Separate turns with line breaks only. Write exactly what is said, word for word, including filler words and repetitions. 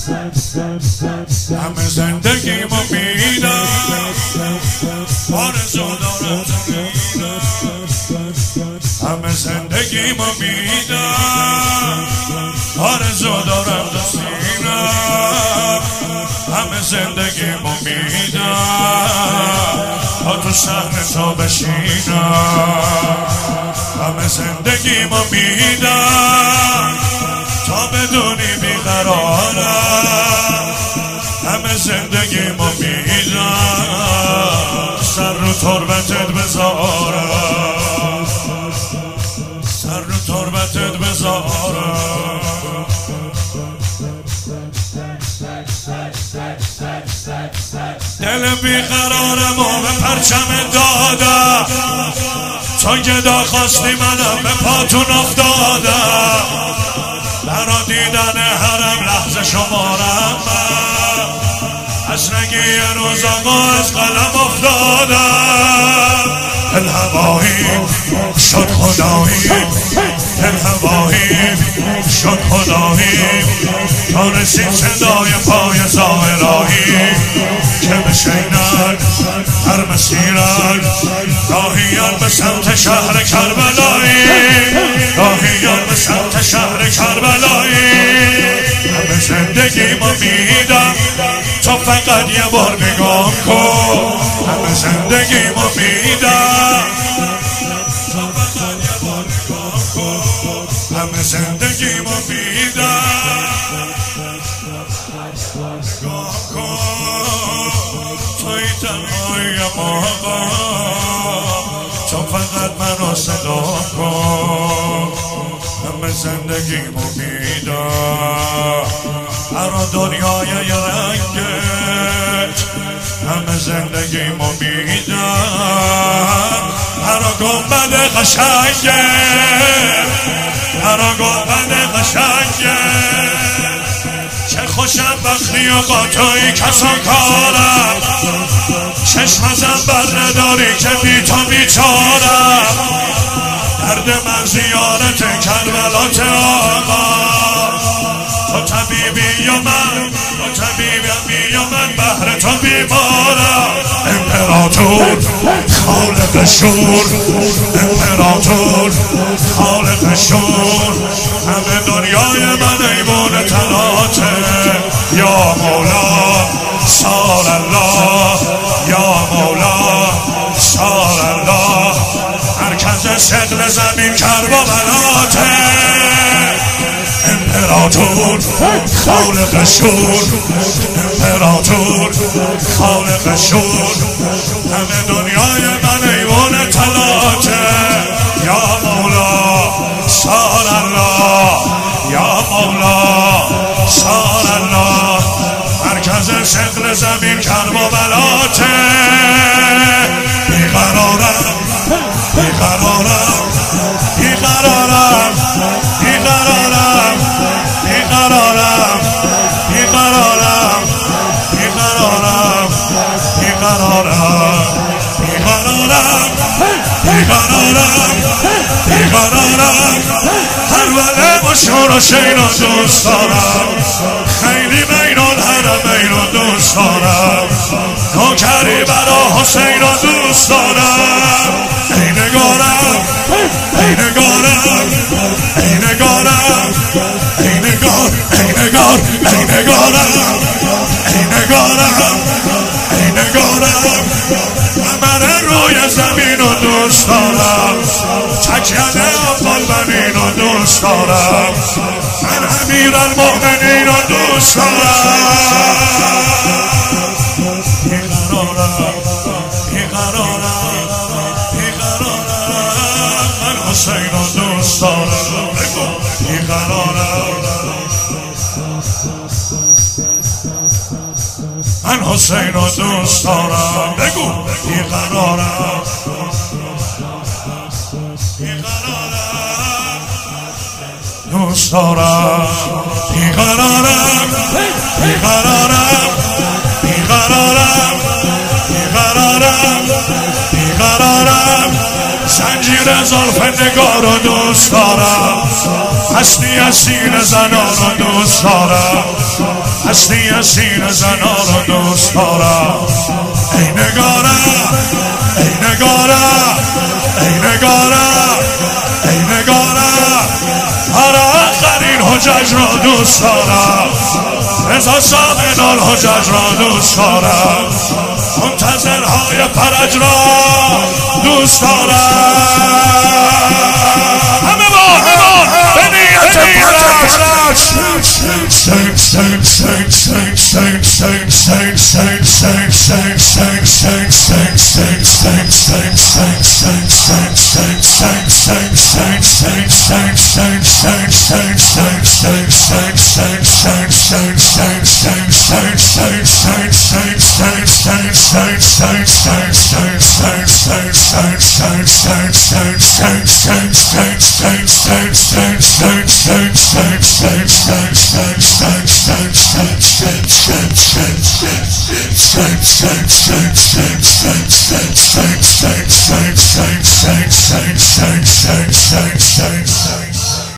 همه زندگیمو میدم، آرزو دارم میدم، همه زندگیمو میدم، آرزو دارم دستینم، همه زندگیمو میدم تا تو شهر تو بشینم، همه زندگیمو میدم تا بدونی بیقرارم، همه زندگیمو میدم سر رو تربتت بذارم، سر رو تربتت بذارم. دل بیقرارم و به پرچم دادم، تا گدا خواستی منم به پاتون افتادم، برا دیدن هرم لحظه شمارم من، از رنگی روز آقا از قلم افتادم، دل هوایی شد خدایی، دل هوایی شد خدایی، تا رسید صدای پای زائرایی که بشینن هر مسیرن، راهیان به سمت شهر کربلایی، راهیان به سمت شهر کربلایی، همه زندگیمو میدم تو فقط یه بار نگاه کن، همه زندگیمو میدم تو فقط یه بار نگاه کن، همه زندگیمو میدم نگاه کن، توی تنهای آقا تو فقط منو صدا کن، همه زندگیمو میدم برا دنیای یه رنگت، همه زندگیمو میدم برا گنبد قشنگت، برا گنبد قشنگت، چه خوشم بختی و قاطعی کسان کارم، چشم ازم بر نداری که بی تو بیچارم، درد من زیارت کربلات آقا، تو طبیبی و من، تو طبیبی و من بهر تو بیمارم، امپراتور خالق شور، امپراتور خالق شور، همه دنیای من ایمون تلاته، یا مولا سال الله، یا مولا سال الله، مرکز شغل زمین کربلاته، امپراتور خالق شور، امپراتور خالق شور، همه دنیای من ایوان طلاته، یا مولا سال الله، یا مولا سال الله، مرکز شغل زمین کربلاته، بیقرارم بیقرارم بیقرارم بیقرارم بیقرارم بیقرارم بیقرارم بیقرارم بیقرارم بیقرارم بیقرارم، هر وله و شور و شیر و دوست دارم، خیلی بین الحرمین و دوست دارم، نوکری برا حسین و دوست دارم، ای نگارم ای نگارم ای نگارم ای نگار ای نگار ای نگارم ای نگارم ای نگارم، من روی زمین و دوست دارم، تکیه اول بمین و دوست دارم، من امیر المؤمنین و دوست دارم، بیقرارم بیقرارم بیقرارم، من حسین و دوست دارم، بیقرارم من حسین و دوست دارم، بگو بیقرارم بیقرارم دوست دارم، بیقرارم بیقرارم بیقرارم بیقرارم بیقرارم، زنجیر زلف نگار رو دوست دارم، هستی از سین زنان رو دوست دارم، هستی سینه زنا رو دوست دارم. ای نگارم ای نگارم ای نگارم ای نگارم آره آخرین حجج را دوست دارم. رضا سامن الحجج را دوست دارم. منتظرهای فرج را دوست دارم. همه با همه با به نیت فرج Say, say, say, say, say, say, say, say, say.